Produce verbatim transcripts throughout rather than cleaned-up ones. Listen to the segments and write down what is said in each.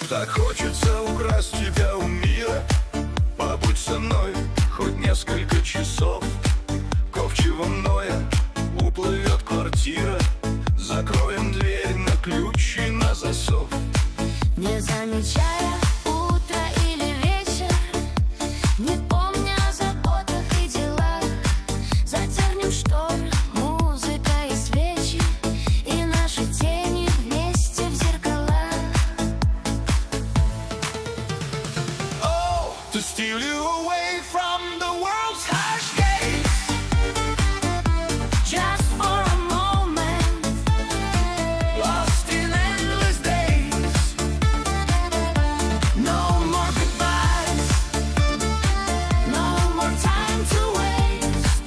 Так хочется украсть тебя у мира. Побудь со мной хоть несколько часов. Ковчево ноя уплывет квартира. Закроем дверь на ключ и на засов. Не замечая утро или вечер, не помня о заботах и делах, задернем шторы, музыка и свечи, и наши тени вместе в зеркалах. Oh, to steal you away from the world's harsh gates. Just for a moment, Lost in endless days. no more goodbyes, no more time to waste.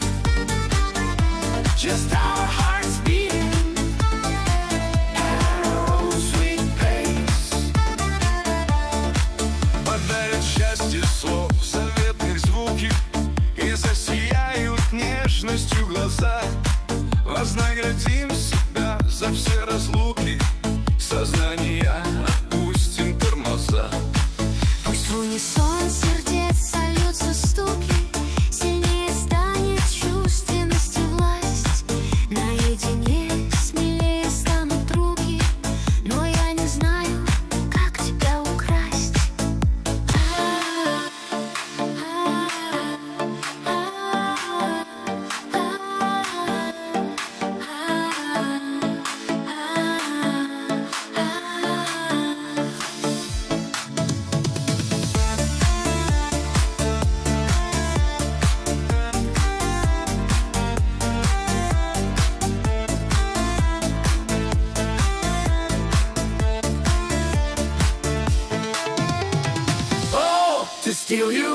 Just our hearts beating at our own sweet pace. Подарят счастье слов, заветных звуки, и засияют нежностью глаза. Вознаградим себя за все разлуки, сознания отпустим тормоза. Пусть в унисон сердец сольются стуки, сильнее станет чувственность и власть. Наедине смелее станут руки, но я не знаю, как тебя украсть. Oh, to steal you